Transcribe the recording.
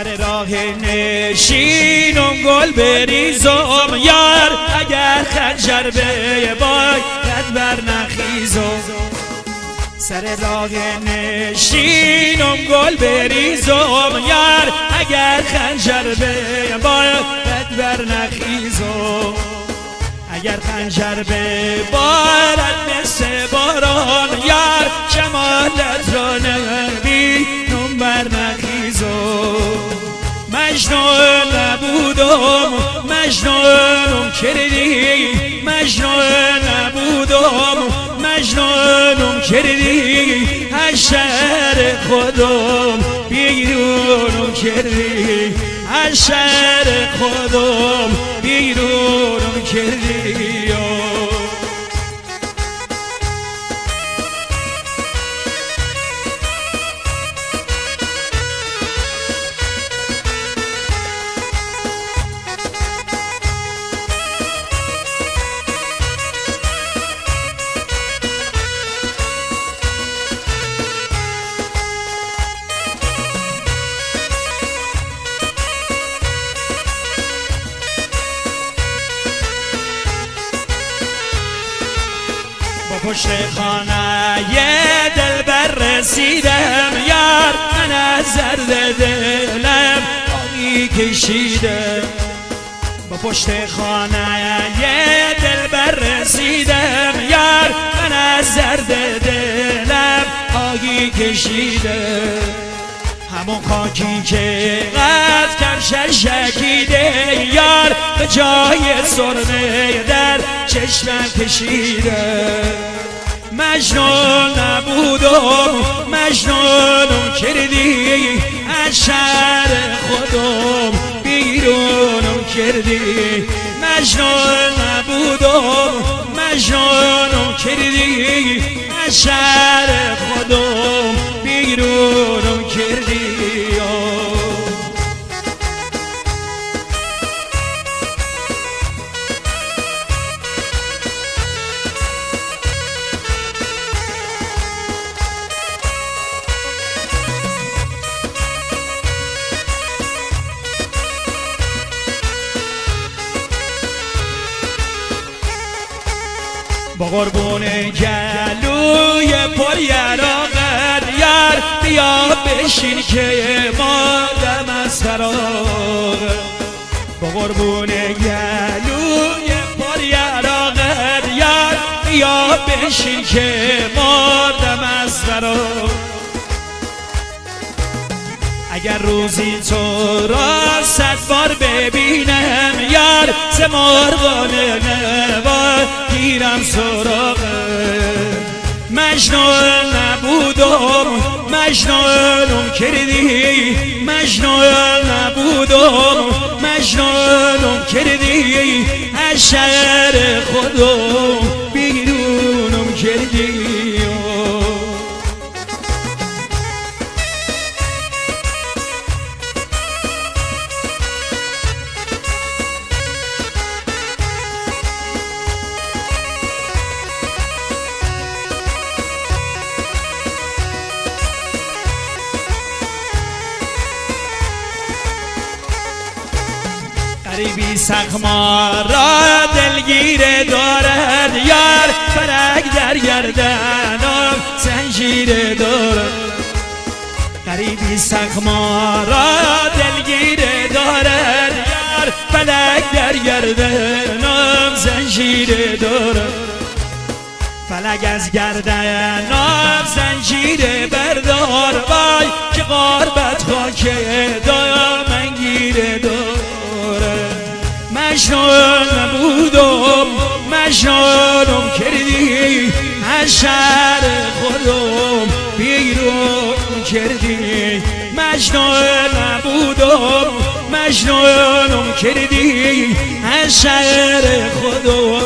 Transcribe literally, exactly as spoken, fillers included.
سر راه نشینم گل بریزم یار، اگر خنجر به باید بر نخیزم. سر راه نشینم گل بریزم یار، اگر خنجر به باید بر نخیزم. اگر خنجر به بارد مثل باران یار، جمالت را نبینم بر نخیزم. مجنون نبودم مجنونم کردی، مجنون نبودم مجنونم کردی، از شهر خودم بیرونم کردی، از شهر خودم بیرونم کردی. پشت خانه یه دلبر رسیدم یار، من از درد دلم آبی کشیدم. با پشت خانه یه دلبر رسیدم یار، من از درد دلم آبی کشیدم. همون خاکی که قد کمشش شکیده یار، به جای سرمه در چشمم کشیده. مجنون نبودم مجنونم کردی، از شهر خودم بیرونم کردی. مجنون نبودم مجنونم کردی، از شهر خودم بیرونم کردی. با قربون گلوی پر یراقت یار، بیا بشین که مادم از فراغ. با قربون گلوی پر یراقت یار، بیا بشین که مادم از فراغ. اگر روزی تو را صد بار ببینم یار، ز مرغان نوا گیرم سراغه. مجنون نبودم مجنونم کردی، مجنون نبودم مجنونم کردی، از شهر خودم بیرونم کردی. غریبی سخما را دلگیر دارد یار، فرق در گردنم زنجیر دارد. غریبی سخما را دلگیر دارد یار، فلک در گردنم زنجیر دارد. فلک از گردنم زنجیر بردار وای، که غربت خاک دامن گیر دارد. مجنون نبودم مجنونم کردی، از شهر خودم بیرون کردی. مجنون نبودم مجنونم کردی، از شهر خودم